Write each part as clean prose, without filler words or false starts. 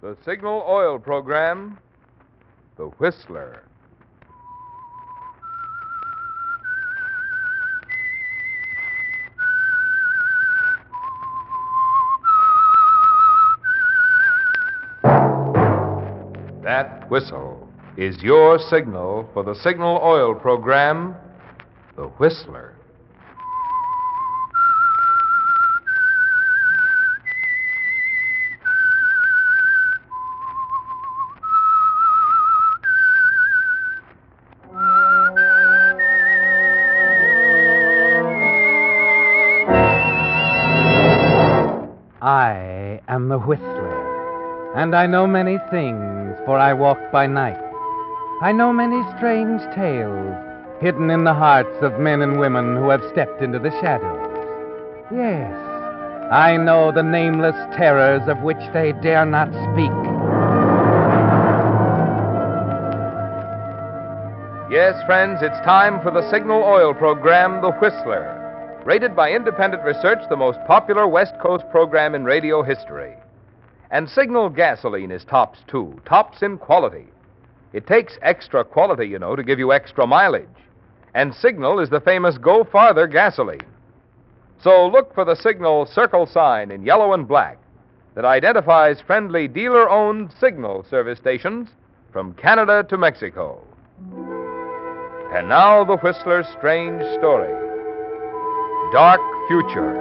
The Signal Oil Program, The Whistler. That whistle is your signal for the Signal Oil Program, The Whistler. I am the Whistler, and I know many things, for I walk by night. I know many strange tales hidden in the hearts of men and women who have stepped into the shadows. Yes, I know the nameless terrors of which they dare not speak. Yes, friends, it's time for the Signal Oil Program, The Whistler. Rated by independent research, the most popular West Coast program in radio history. And Signal gasoline is tops, too. Tops in quality. It takes extra quality, you know, to give you extra mileage. And Signal is the famous Go Farther gasoline. So look for the Signal circle sign in yellow and black that identifies friendly dealer-owned Signal service stations from Canada to Mexico. And now the Whistler's strange story. Dark Future.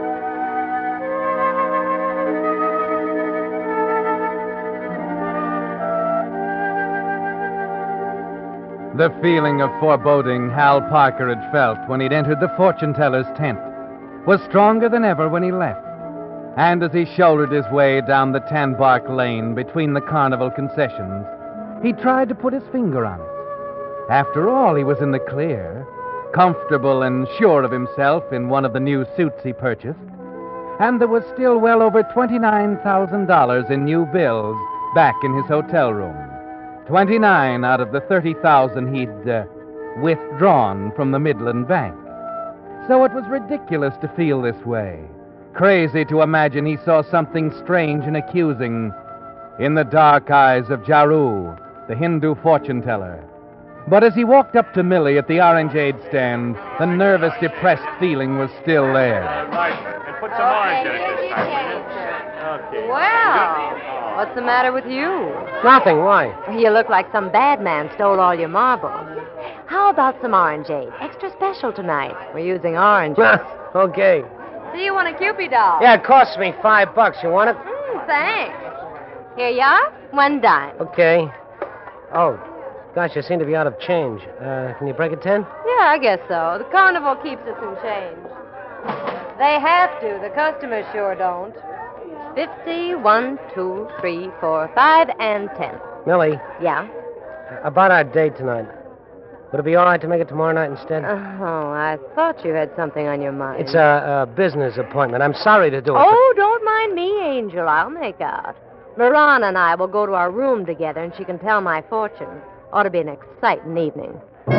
The feeling of foreboding Hal Parker had felt when he'd entered the fortune teller's tent was stronger than ever when he left. And as he shouldered his way down the tan bark lane between the carnival concessions, he tried to put his finger on it. After all, he was in the clear, comfortable and sure of himself in one of the new suits he purchased. And there was still well over $29,000 in new bills back in his hotel room. 29 out of the 30,000 he'd withdrawn from the Midland Bank. So it was ridiculous to feel this way. Crazy to imagine he saw something strange and accusing in the dark eyes of Jaru, the Hindu fortune teller. But as he walked up to Millie at the orangeade stand, the nervous, depressed feeling was still there. Right. And put some orange in it this time, will you? Okay. Well, what's the matter with you? Nothing. Why? You look like some bad man stole all your marbles. How about some orangeade? Extra special tonight. We're using orange. Okay. Do you want a Cupid doll? Yeah, it costs me $5. You want it? Thanks. Here you are. $1 dime. Okay. Oh, gosh, you seem to be out of change. Can you break a 10? Yeah, I guess so. The carnival keeps us in change. They have to. The customers sure don't. 50, 1, 2, 3, 4, 5, and 10. Millie, Yeah? about our date tonight. Would it be all right to make it tomorrow night instead? Oh, I thought you had something on your mind. It's a business appointment. I'm sorry to do it. Oh, don't mind me, Angel. I'll make out. Lorana and I will go to our room together, and she can tell my fortune. Ought to be an exciting evening.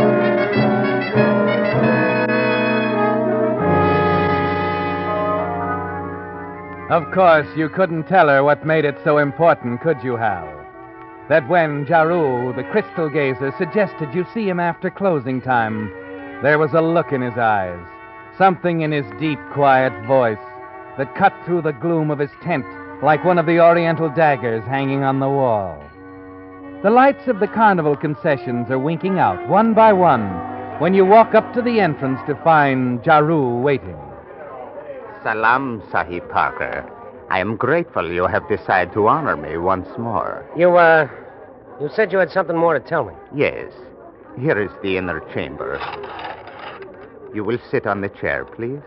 Of course, you couldn't tell her what made it so important, could you, Hal? That when Jaru, the crystal gazer, suggested you see him after closing time, there was a look in his eyes, something in his deep, quiet voice that cut through the gloom of his tent like one of the oriental daggers hanging on the wall. The lights of the carnival concessions are winking out, one by one, when you walk up to the entrance to find Jaru waiting. Salam, Sahib Parker. I am grateful you have decided to honor me once more. You said you had something more to tell me. Yes. Here is the inner chamber. You will sit on the chair, please.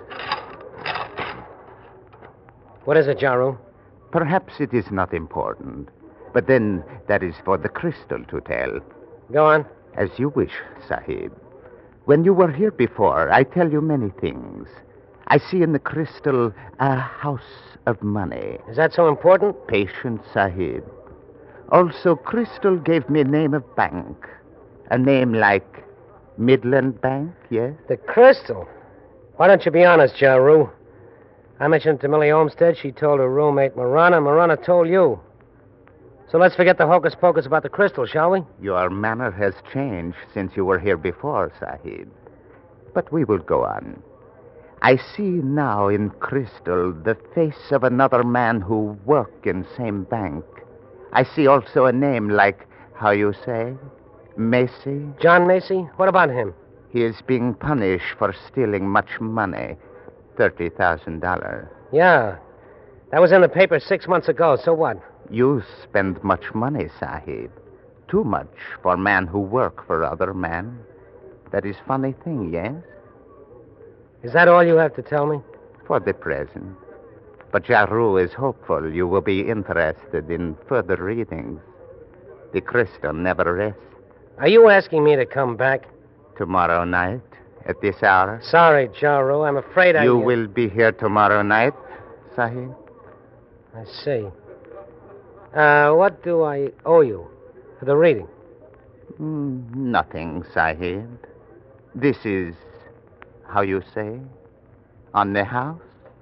What is it, Jaru? Perhaps it is not important, but then that is for the crystal to tell. Go on. As you wish, Sahib. When you were here before, I tell you many things. I see in the crystal a house of money. Is that so important? Patience, Sahib. Also, crystal gave me a name of bank. A name like Midland Bank, yes? The crystal? Why don't you be honest, Jaru? I mentioned it to Millie Olmsted. She told her roommate Marana. Marana told you. So let's forget the hocus pocus about the crystal, shall we? Your manner has changed since you were here before, Sahib. But we will go on. I see now in crystal the face of another man who worked in same bank. I see also a name like, how you say, Macy. John Macy? What about him? He is being punished for stealing much money, $30,000. Yeah. That was in the paper 6 months ago. So what? You spend much money, Sahib. Too much for man who work for other man. That is funny thing, yes? Is that all you have to tell me? For the present. But Jaru is hopeful you will be interested in further readings. The crystal never rests. Are you asking me to come back? Tomorrow night, at this hour. Sorry, Jaru. I'm afraid You will be here tomorrow night, Sahib? I see. What do I owe you for the reading? Nothing, Sahib. This is, how you say, on the house?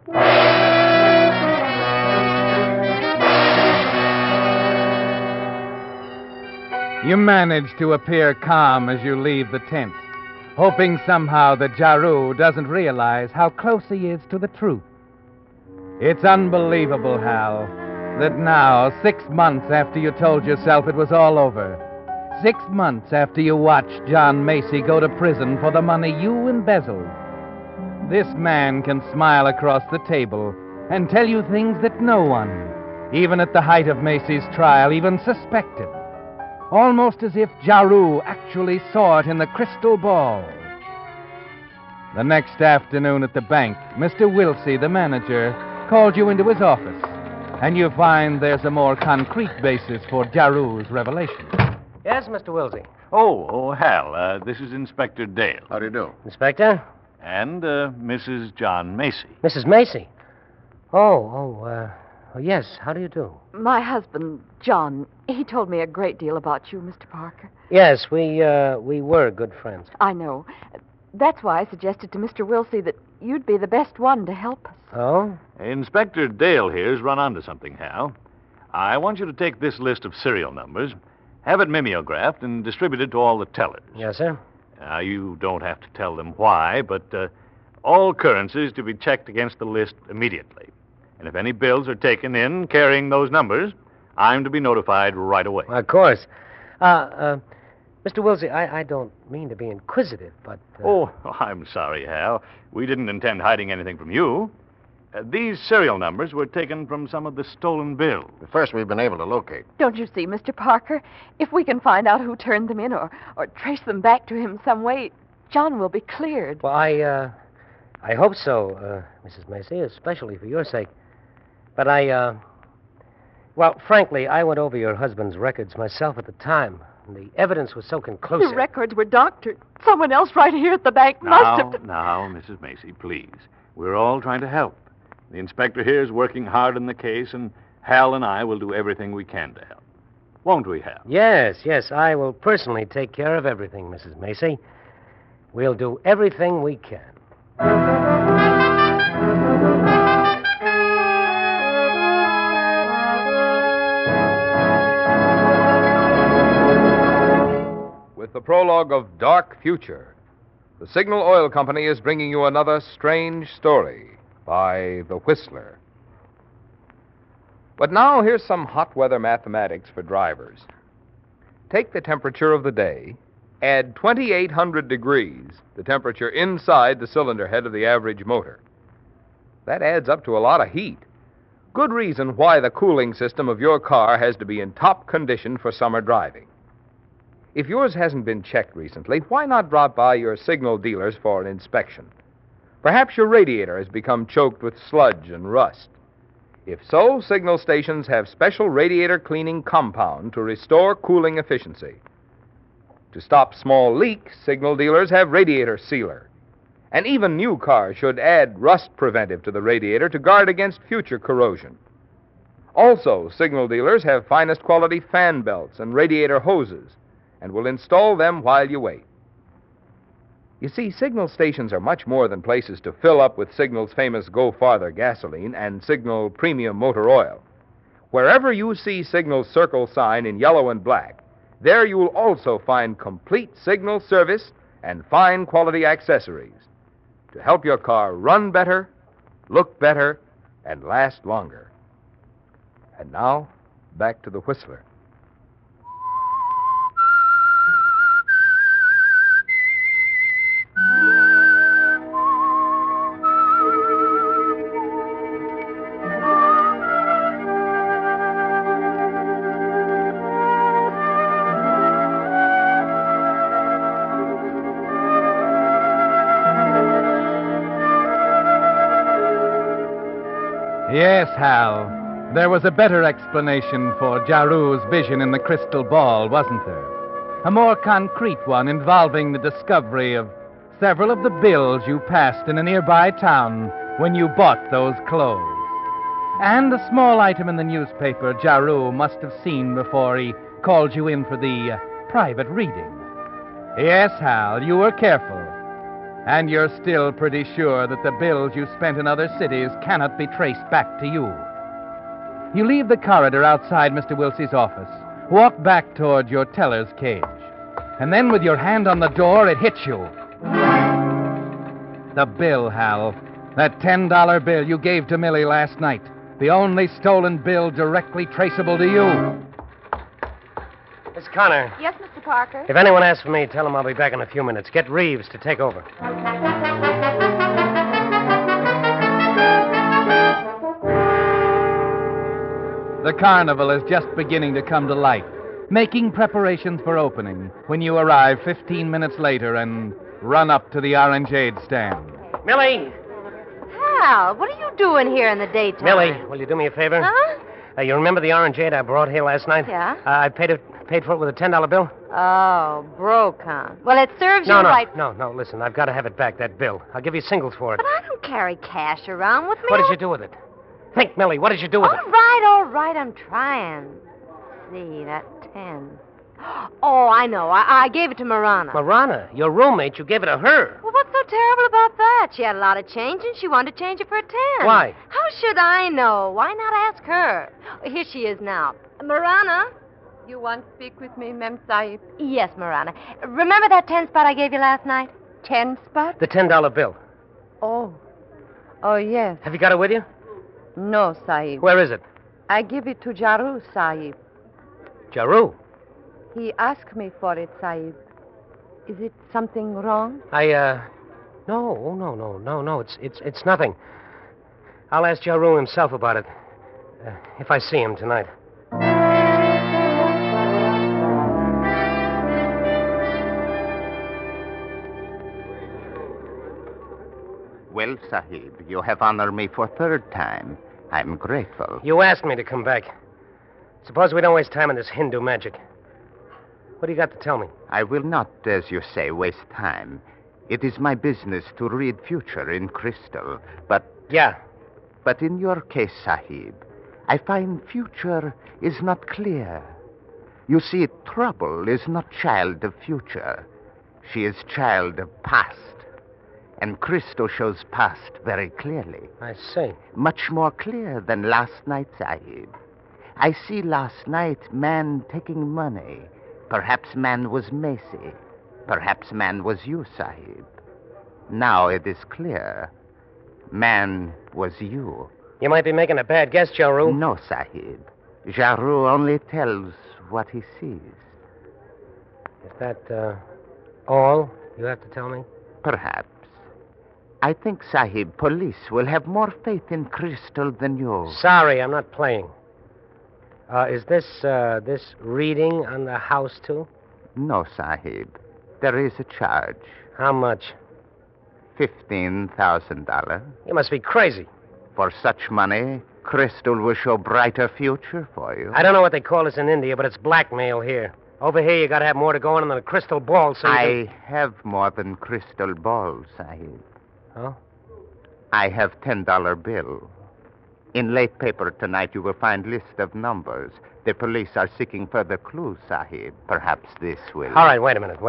You manage to appear calm as you leave the tent, hoping somehow that Jaru doesn't realize how close he is to the truth. It's unbelievable, Hal, that now, 6 months after you told yourself it was all over, 6 months after you watched John Macy go to prison for the money you embezzled, this man can smile across the table and tell you things that no one, even at the height of Macy's trial, even suspected. Almost as if Jaru actually saw it in the crystal ball. The next afternoon at the bank, Mr. Wilsey, the manager, called you into his office, and you find there's a more concrete basis for Jaru's revelation. Yes, Mr. Wilsey. Hal, this is Inspector Dale. How do you do? Inspector? And Mrs. John Macy. Mrs. Macy? Oh, yes. How do you do? My husband, John, he told me a great deal about you, Mr. Parker. Yes, we were good friends. I know. That's why I suggested to Mr. Wilsey that you'd be the best one to help us. Oh? Inspector Dale here's run onto something, Hal. I want you to take this list of serial numbers, have it mimeographed, and distributed to all the tellers. Yes, sir. You don't have to tell them why, but all currencies to be checked against the list immediately. And if any bills are taken in carrying those numbers, I'm to be notified right away. Of course. Mr. Wilsey, I don't mean to be inquisitive, but... I'm sorry, Hal. We didn't intend hiding anything from you. These serial numbers were taken from some of the stolen bills. The first we've been able to locate. Don't you see, Mr. Parker? If we can find out who turned them in or trace them back to him some way, John will be cleared. Well, I hope so, Mrs. Macy, especially for your sake. But well, frankly, I went over your husband's records myself at the time. And the evidence was so conclusive. The records were doctored. Someone else right here at the bank must have... Now, Mrs. Macy, please. We're all trying to help. The inspector here is working hard on the case, and Hal and I will do everything we can to help. Won't we, Hal? Yes. I will personally take care of everything, Mrs. Macy. We'll do everything we can. With the prologue of Dark Future, the Signal Oil Company is bringing you another strange story by The Whistler. But now here's some hot weather mathematics for drivers. Take the temperature of the day, add 2,800 degrees, the temperature inside the cylinder head of the average motor. That adds up to a lot of heat. Good reason why the cooling system of your car has to be in top condition for summer driving. If yours hasn't been checked recently, why not drop by your Signal dealers for an inspection? Perhaps your radiator has become choked with sludge and rust. If so, Signal stations have special radiator cleaning compound to restore cooling efficiency. To stop small leaks, Signal dealers have radiator sealer. And even new cars should add rust preventive to the radiator to guard against future corrosion. Also, Signal dealers have finest quality fan belts and radiator hoses, and will install them while you wait. You see, Signal stations are much more than places to fill up with Signal's famous Go Farther gasoline and Signal Premium Motor Oil. Wherever you see Signal's circle sign in yellow and black, there you'll also find complete Signal service and fine quality accessories to help your car run better, look better, and last longer. And now, back to the Whistler. Yes, Hal. There was a better explanation for Jaru's vision in the crystal ball, wasn't there? A more concrete one involving the discovery of several of the bills you passed in a nearby town when you bought those clothes. And a small item in the newspaper Jaru must have seen before he called you in for the private reading. Yes, Hal, you were careful. And you're still pretty sure that the bills you spent in other cities cannot be traced back to you. You leave the corridor outside Mr. Wilsey's office, walk back toward your teller's cage, and then with your hand on the door, it hits you. The bill, Hal. That $10 bill you gave to Millie last night. The only stolen bill directly traceable to you. Miss Connor. Yes, Mr. Parker? If anyone asks for me, tell them I'll be back in a few minutes. Get Reeves to take over. The carnival is just beginning to come to life, making preparations for opening when you arrive 15 minutes later and run up to the orangeade stand. Millie! Hal, what are you doing here in the daytime? Millie, will you do me a favor? Huh? You remember the orangeade I brought here last night? Yeah. I paid for it with a $10 bill. Oh, Brocon. Well, it serves you No, right. no, listen, I've got to have it back, that bill. I'll give you singles for it. But I don't carry cash around with me. What did you do with it? Think, Millie, what did you do with it? All right, I'm trying. See, that 10. Oh, I know. I gave it to Marana. Marana, your roommate, you gave it to her. Well, what's so terrible about that? She had a lot of change, and she wanted to change it for a 10. Why? How should I know? Why not ask her? Here she is now. Marana? You want to speak with me, Mem Sahib? Yes, Marana. Remember that 10 spot I gave you last night? 10 spot? The $10 bill. Oh. Oh, yes. Have you got it with you? No, Sahib. Where is it? I give it to Jaru, Sahib. Jaru. He asked me for it, Sahib. Is it something wrong? No. It's nothing. I'll ask Jaru himself about it. If I see him tonight. Well, Sahib, you have honored me for third time. I'm grateful. You asked me to come back. Suppose we don't waste time on this Hindu magic. What do you got to tell me? I will not, as you say, waste time. It is my business to read future in crystal, but... Yeah. But in your case, Sahib, I find future is not clear. You see, trouble is not child of future. She is child of past. And crystal shows past very clearly. I see. Much more clear than last night, Sahib. I see last night man taking money. Perhaps man was Macy. Perhaps man was you, Sahib. Now it is clear. Man was you. You might be making a bad guess, Jaru. No, Sahib. Jaru only tells what he sees. Is that, all you have to tell me? Perhaps. I think, Sahib, police will have more faith in crystal than you. Sorry, I'm not playing. Is this reading on the house, too? No, Sahib. There is a charge. How much? $15,000. You must be crazy. For such money, crystal will show brighter future for you. I don't know what they call this in India, but it's blackmail here. Over here, you gotta have more to go on than a crystal ball, so I have more than crystal balls, Sahib. Oh? I have $10 bill. In late paper tonight, you will find list of numbers. The police are seeking further clues, Sahib. Perhaps this will... All right, wait a minute.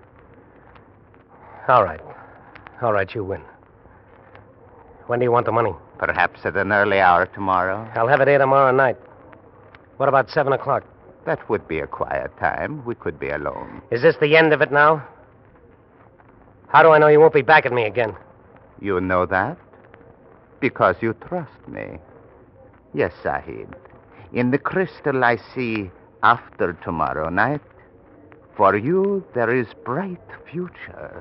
All right, you win. When do you want the money? Perhaps at an early hour tomorrow. I'll have it here tomorrow night. What about 7 o'clock? That would be a quiet time. We could be alone. Is this the end of it now? How do I know you won't be back at me again? You know that? Because you trust me. Yes, Sahib. In the crystal I see after tomorrow night, for you there is bright future.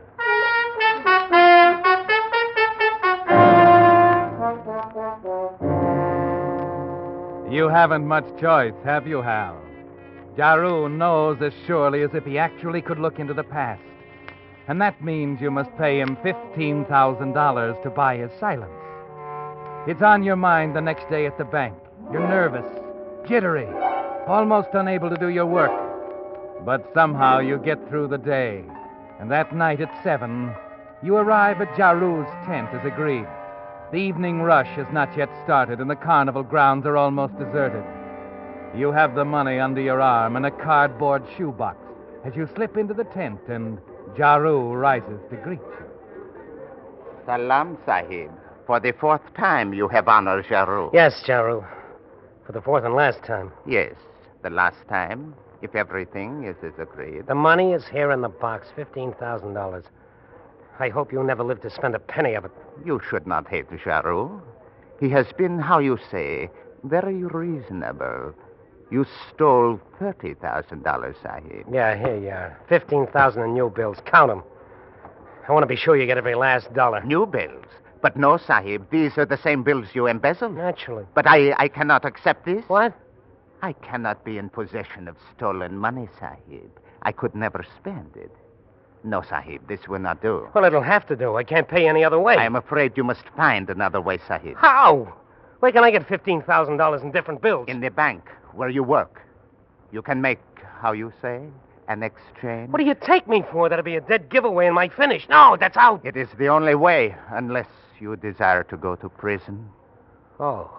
You haven't much choice, have you, Hal? Jaru knows as surely as if he actually could look into the past. And that means you must pay him $15,000 to buy his silence. It's on your mind the next day at the bank. You're nervous, jittery, almost unable to do your work. But somehow you get through the day. And that night at 7, you arrive at Jaru's tent as agreed. The evening rush has not yet started, and the carnival grounds are almost deserted. You have the money under your arm and a cardboard shoebox as you slip into the tent, and Jaru rises to greet you. Salam, Sahib. For the 4th time you have honored Jaru. Yes, Jaru. For the 4th and last time. Yes, the last time, if everything is as agreed. The money is here in the box, $15,000. I hope you never live to spend a penny of it. You should not hate Jaru. He has been, how you say, very reasonable. You stole $30,000, Sahib. Yeah, here you are. 15,000 in new bills. Count them. I want to be sure you get every last dollar. New bills? But no, Sahib. These are the same bills you embezzled. Naturally. But I cannot accept this. What? I cannot be in possession of stolen money, Sahib. I could never spend it. No, Sahib, this will not do. Well, it'll have to do. I can't pay any other way. I am afraid you must find another way, Sahib. How? Where can I get $15,000 in different bills? In the bank where you work. You can make, how you say, an exchange. What do you take me for? That'll be a dead giveaway in my finish. No, that's out. It is the only way, unless you desire to go to prison. Oh,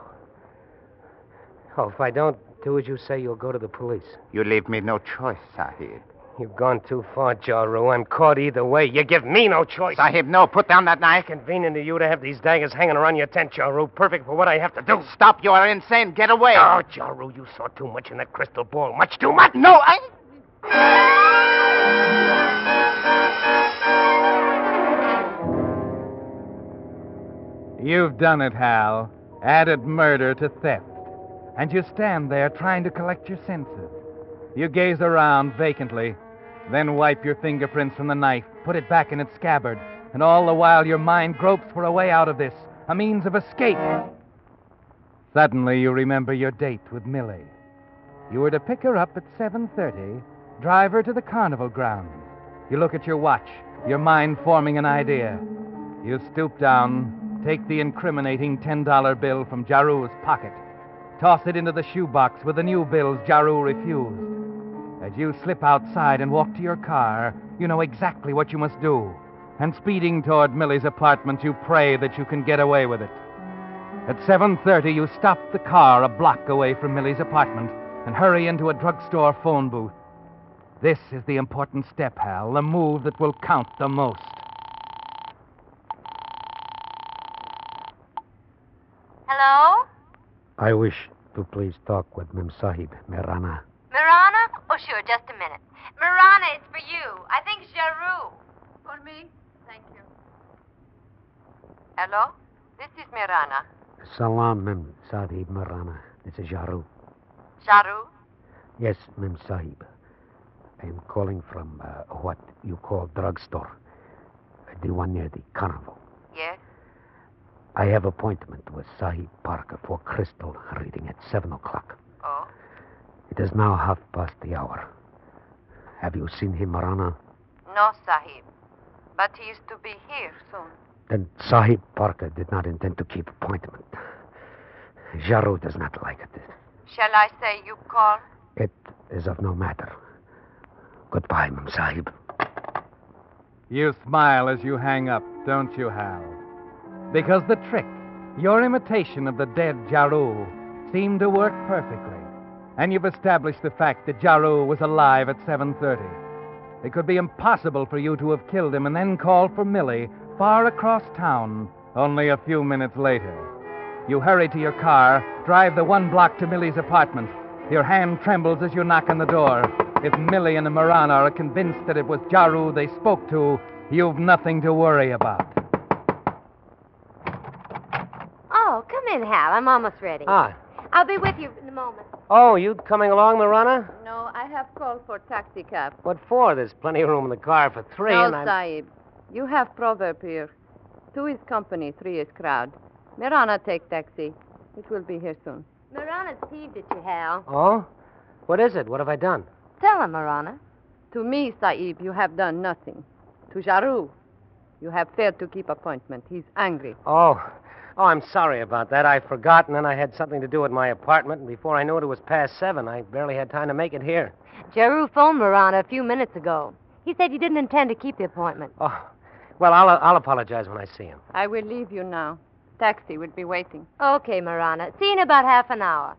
if I don't do as you say, you'll go to the police. You leave me no choice, Sahib. You've gone too far, Jaru. I'm caught either way. You give me no choice. Sahib, no. Put down that knife. Convenient to you to have these daggers hanging around your tent, Jaru. Perfect for what I have to do. Stop. You are insane. Get away. Oh, Jaru, you saw too much in that crystal ball. Much too much. No, You've done it, Hal. Added murder to theft. And you stand there trying to collect your senses. You gaze around vacantly, then wipe your fingerprints from the knife, put it back in its scabbard, and all the while your mind gropes for a way out of this, a means of escape. Suddenly you remember your date with Millie. You were to pick her up at 7:30, drive her to the carnival grounds. You look at your watch, your mind forming an idea. You stoop down, take the incriminating $10 bill from Jaru's pocket, toss it into the shoebox with the new bills Jaru refused. As you slip outside and walk to your car, you know exactly what you must do. And speeding toward Millie's apartment, you pray that you can get away with it. At 7:30, you stop the car a block away from Millie's apartment and hurry into a drugstore phone booth. This is the important step, Hal, the move that will count the most. Hello? I wish to please talk with Mem Sahib, Mirana. Mirana? Oh, sure, just a minute. Mirana, it's for you. I think it's Jaru. For me? Thank you. Hello? This is Mirana. Salam, Mem Sahib, Mirana. This is Jaru. Jaru? Yes, Mem Sahib. I am calling from what you call drugstore. The one near the carnival. Yes? I have appointment with Sahib Parker for crystal reading at 7 o'clock. Oh? It is now 1:30. Have you seen him, Mirana? No, Sahib. But he is to be here soon. Then Sahib Parker did not intend to keep appointment. Jaru does not like it. Shall I say you call? It is of no matter. Goodbye, Mem Sahib. You smile as you hang up, don't you, Hal? Because the trick, your imitation of the dead Jaru, seemed to work perfectly. And you've established the fact that Jaru was alive at 7:30. It could be impossible for you to have killed him and then called for Millie far across town only a few minutes later. You hurry to your car, drive the 1 block to Millie's apartment, Your hand trembles as you knock on the door. If Millie and Marana are convinced that it was Jaru they spoke to, you've nothing to worry about. Oh, come in, Hal. I'm almost ready. Ah. I'll be with you in a moment. Oh, you coming along, Marana? No, I have called for taxi cab. What for? There's plenty of room in the car for three, No, and I'm... Sahib. You have proverb here. 2 is company, 3 is crowd. Mirana take taxi. It will be here soon. Marana's peeved at you, Hal. Oh? What is it? What have I done? Tell him, Marana. To me, Sahib, you have done nothing. To Jaru, you have failed to keep appointment. He's angry. Oh, I'm sorry about that. I forgot, and then I had something to do at my apartment, and before I knew it, it was past 7. I barely had time to make it here. Jaru phoned Marana a few minutes ago. He said you didn't intend to keep the appointment. Oh, well, I'll apologize when I see him. I will leave you now. Taxi will be waiting. Okay, Marana. See you in about half an hour.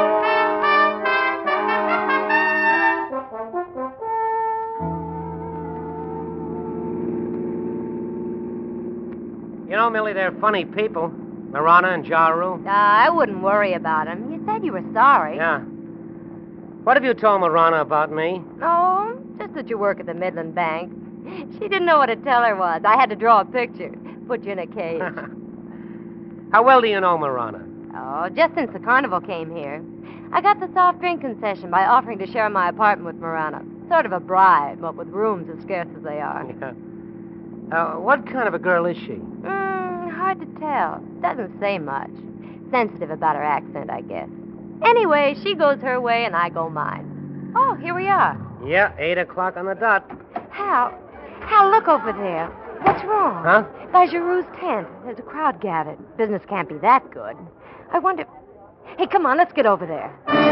You know, Millie, they're funny people. Marana and Jaru. I wouldn't worry about him. You said you were sorry. Yeah. What have you told Marana about me? Oh, just that you work at the Midland Bank. She didn't know what a teller was. I had to draw a picture, put you in a cage. How well do you know Marana? Oh, just since the carnival came here. I got the soft drink concession by offering to share my apartment with Marana. Sort of a bribe, but with rooms as scarce as they are. Yeah. What kind of a girl is she? Hard to tell. Doesn't say much. Sensitive about her accent, I guess. Anyway, she goes her way and I go mine. Oh, here we are. Yeah, 8 o'clock on the dot. Hal, look over there. What's wrong? Huh? By Giroux's tent. There's a crowd gathered. Business can't be that good. I wonder... Hey, come on, let's get over there.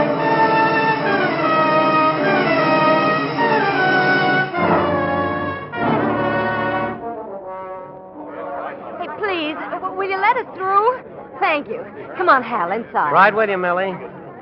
Hey, please, will you let us through? Thank you. Come on, Hal, inside. Right with you, Millie.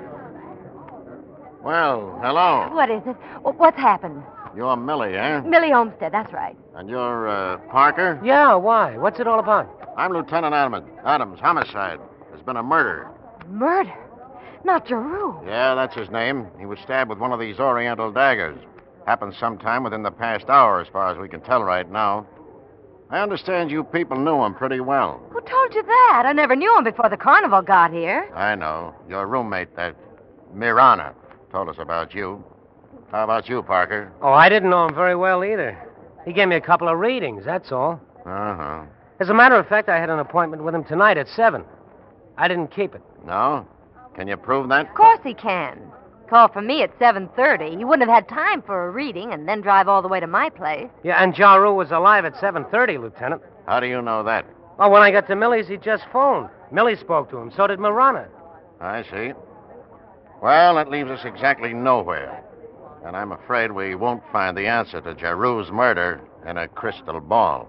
Well, hello. What is it? What's happened? You're Millie, eh? Millie Olmsted, that's right. And you're, Parker? Yeah, why? What's it all about? I'm Lieutenant Adams, homicide. There's been a murder. Murder? Not Giroux. Yeah, that's his name. He was stabbed with one of these Oriental daggers. Happened sometime within the past hour, as far as we can tell right now. I understand you people knew him pretty well. Who told you that? I never knew him before the carnival got here. I know. Your roommate, that Mirana, told us about you. How about you, Parker? Oh, I didn't know him very well either. He gave me a couple of readings, that's all. Uh-huh. As a matter of fact, I had an appointment with him tonight at 7. I didn't keep it. No? Can you prove that? Of course he can. Call for me at 7:30. He wouldn't have had time for a reading and then drive all the way to my place. Yeah, and Jaru was alive at 7:30, Lieutenant. How do you know that? Well, when I got to Millie's, he just phoned. Millie spoke to him. So did Marana. I see. Well, that leaves us exactly nowhere. And I'm afraid we won't find the answer to Jaru's murder in a crystal ball.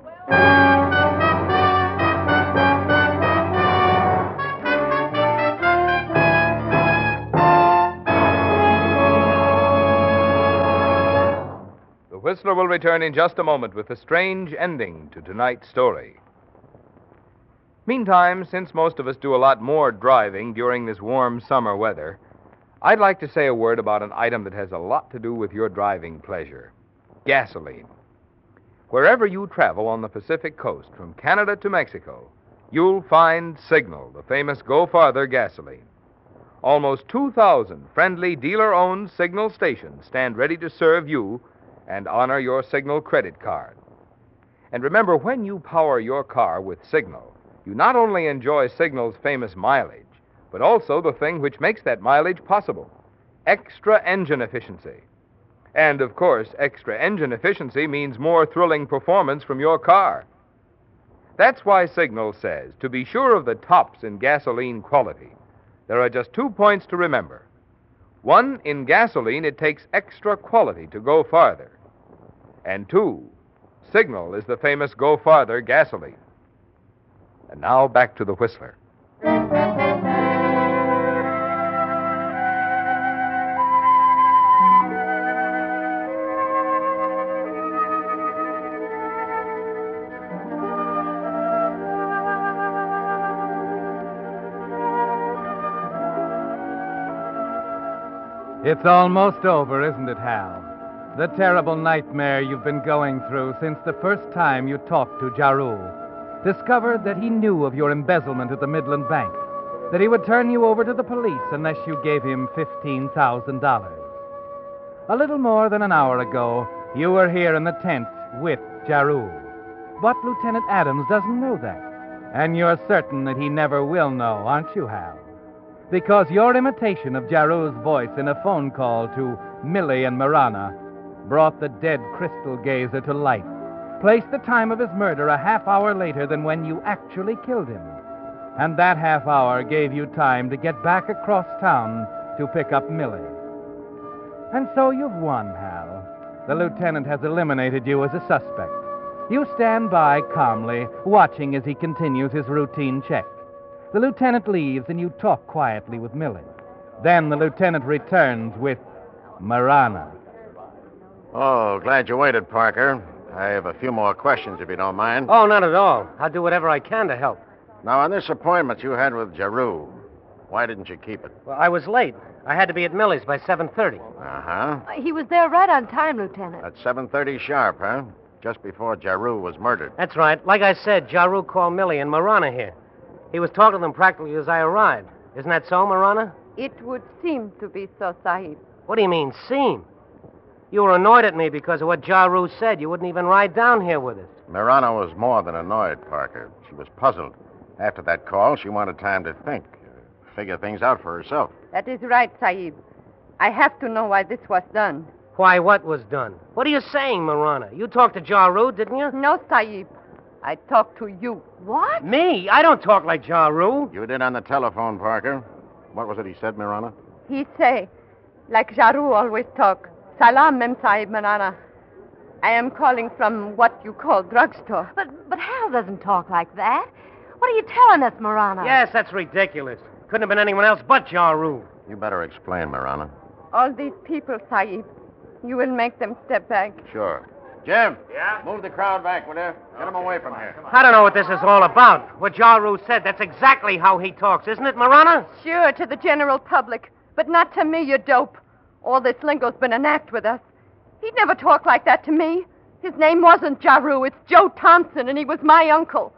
The Whistler will return in just a moment with a strange ending to tonight's story. Meantime, since most of us do a lot more driving during this warm summer weather, I'd like to say a word about an item that has a lot to do with your driving pleasure: gasoline. Wherever you travel on the Pacific coast, from Canada to Mexico, you'll find Signal, the famous Go Farther gasoline. Almost 2,000 friendly dealer-owned Signal stations stand ready to serve you and honor your Signal credit card. And remember, when you power your car with Signal, you not only enjoy Signal's famous mileage, but also the thing which makes that mileage possible: extra engine efficiency. And, of course, extra engine efficiency means more thrilling performance from your car. That's why Signal says, to be sure of the tops in gasoline quality, there are just 2 points to remember. 1, in gasoline, it takes extra quality to go farther. And 2, Signal is the famous Go Farther gasoline. And now back to the Whistler. It's almost over, isn't it, Hal? The terrible nightmare you've been going through since the first time you talked to Jaru. Discovered that he knew of your embezzlement at the Midland Bank, that he would turn you over to the police unless you gave him $15,000. A little more than an hour ago, you were here in the tent with Jaru. But Lieutenant Adams doesn't know that. And you're certain that he never will know, aren't you, Hal? Because your imitation of Jaru's voice in a phone call to Millie and Marana brought the dead crystal gazer to life, placed the time of his murder a half hour later than when you actually killed him. And that half hour gave you time to get back across town to pick up Millie. And so you've won, Hal. The lieutenant has eliminated you as a suspect. You stand by calmly, watching as he continues his routine check. The lieutenant leaves, and you talk quietly with Millie. Then the lieutenant returns with Marana. Oh, glad you waited, Parker. I have a few more questions, if you don't mind. Oh, not at all. I'll do whatever I can to help. Now, on this appointment you had with Jaru, why didn't you keep it? Well, I was late. I had to be at Millie's by 7:30. Uh-huh. He was there right on time, Lieutenant. At 7:30 sharp, huh? Just before Jaru was murdered. That's right. Like I said, Jaru called Millie and Marana here. He was talking to them practically as I arrived. Isn't that so, Marana? It would seem to be so, Sahib. What do you mean, seem? You were annoyed at me because of what Jaru said. You wouldn't even ride down here with us. Marana was more than annoyed, Parker. She was puzzled. After that call, she wanted time to think, figure things out for herself. That is right, Sahib. I have to know why this was done. Why what was done? What are you saying, Marana? You talked to Jaru, didn't you? No, Sahib. I talked to you. What? Me? I don't talk like Jaru. You did on the telephone, Parker. What was it he said, Marana? He say, like Jaru always talk, Salam, Mem Sahib Marana. I am calling from what you call drugstore. But Hal doesn't talk like that. What are you telling us, Marana? Yes, that's ridiculous. Couldn't have been anyone else but Jaru. You better explain, Marana. All these people, Sahib, you will make them step back. Sure. Jim. Yeah? Move the crowd back, will you? Get them away from here. I don't know what this is all about. What Jaru said, that's exactly how he talks, isn't it, Marana? Sure, to the general public, but not to me, you dope. All this lingo's been an act with us. He'd never talk like that to me. His name wasn't Jaru, it's Joe Thompson, and he was my uncle.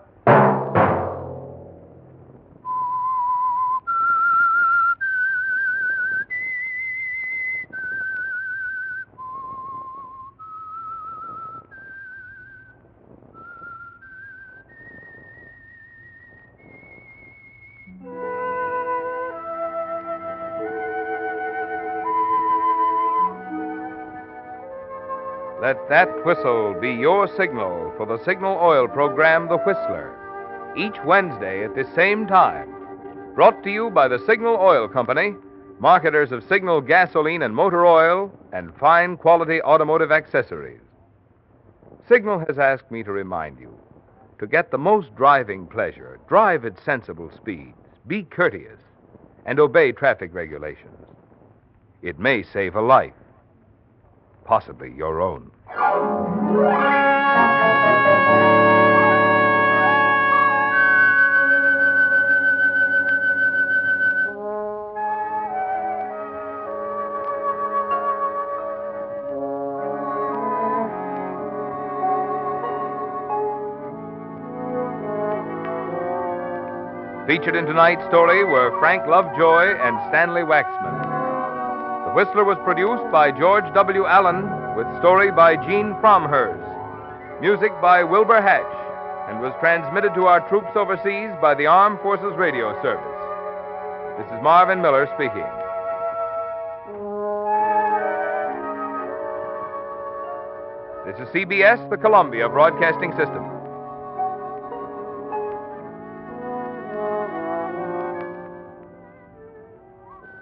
Let that whistle be your signal for the Signal Oil program, The Whistler. Each Wednesday at this same time. Brought to you by the Signal Oil Company, marketers of Signal gasoline and motor oil, and fine quality automotive accessories. Signal has asked me to remind you to get the most driving pleasure, drive at sensible speeds, be courteous, and obey traffic regulations. It may save a life, possibly your own. Featured in tonight's story were Frank Lovejoy and Stanley Waxman. The Whistler was produced by George W. Allen, with story by Gene Fromhurst, music by Wilbur Hatch, and was transmitted to our troops overseas by the Armed Forces Radio Service. This is Marvin Miller speaking. This is CBS, the Columbia Broadcasting System.